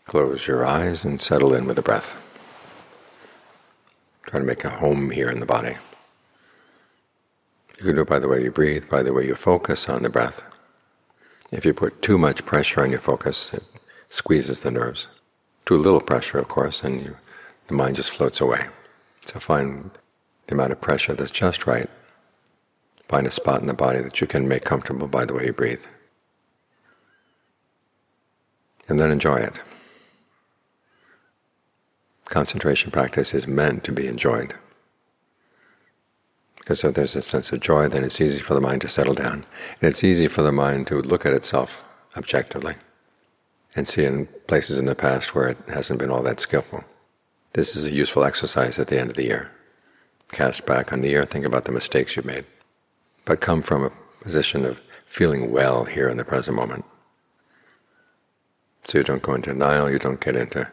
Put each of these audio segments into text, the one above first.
Close your eyes and settle in with the breath. Try to make a home here in the body. You can do it by the way you breathe, by the way you focus on the breath. If you put too much pressure on your focus, it squeezes the nerves. Too little pressure, of course, and the mind just floats away. So find the amount of pressure that's just right. Find a spot in the body that you can make comfortable by the way you breathe. And then enjoy it. Concentration practice is meant to be enjoyed. Because if there's a sense of joy, then it's easy for the mind to settle down. And it's easy for the mind to look at itself objectively and see in places in the past where it hasn't been all that skillful. This is a useful exercise at the end of the year. Cast back on the year, think about the mistakes you've made. But come from a position of feeling well here in the present moment. So you don't go into denial, you don't get into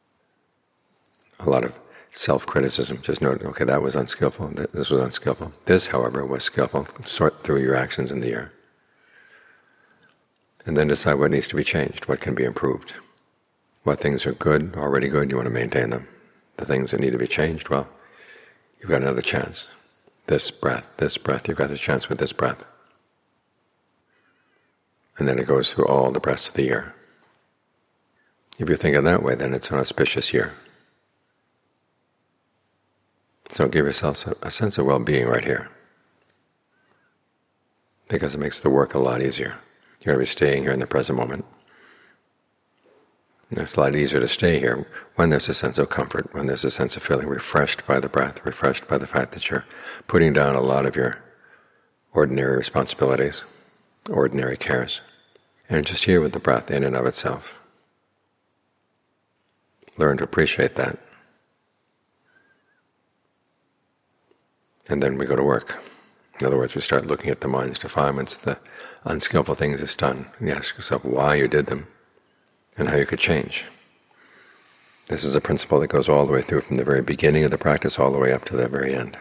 a lot of self-criticism. Just note, okay, that was unskillful, this was unskillful. This, however, was skillful. Sort through your actions in the year. And then decide what needs to be changed, what can be improved. What things are good, already good, you want to maintain them. The things that need to be changed, well, you've got another chance. This breath, you've got a chance with this breath. And then it goes through all the breaths of the year. If you're thinking that way, then it's an auspicious year. So give yourself a sense of well-being right here, because it makes the work a lot easier. You're going to be staying here in the present moment. And it's a lot easier to stay here when there's a sense of comfort, when there's a sense of feeling refreshed by the breath, refreshed by the fact that you're putting down a lot of your ordinary responsibilities, ordinary cares, and just here with the breath in and of itself. Learn to appreciate that. And then we go to work. In other words, we start looking at the mind's defilements, the unskillful things it's done, and you ask yourself why you did them and how you could change. This is a principle that goes all the way through from the very beginning of the practice all the way up to the very end.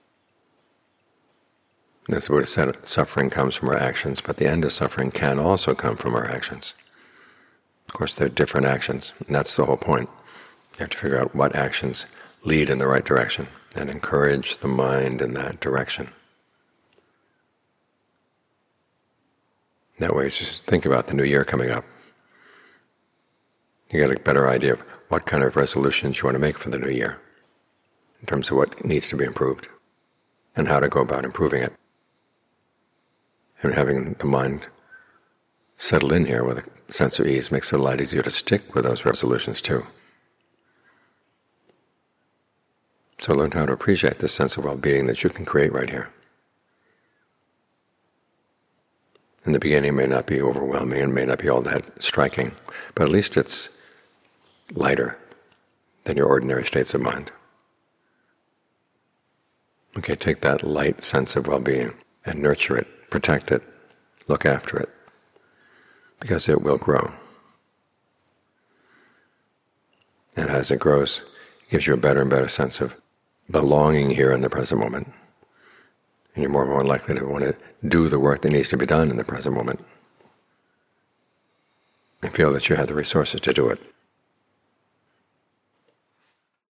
And as the Buddha said, suffering comes from our actions, but the end of suffering can also come from our actions. Of course, they're different actions, and that's the whole point. You have to figure out what actions lead in the right direction and encourage the mind in that direction. That way, just think about the new year coming up. You get a better idea of what kind of resolutions you want to make for the new year, in terms of what needs to be improved, and how to go about improving it. And having the mind settle in here with a sense of ease makes it a lot easier to stick with those resolutions too. So learn how to appreciate this sense of well-being that you can create right here. In the beginning it may not be overwhelming and may not be all that striking, but at least it's lighter than your ordinary states of mind. Okay, take that light sense of well-being and nurture it, protect it, look after it, because it will grow. And as it grows, it gives you a better and better sense of belonging here in the present moment. And you're more and more likely to want to do the work that needs to be done in the present moment, and feel that you have the resources to do it.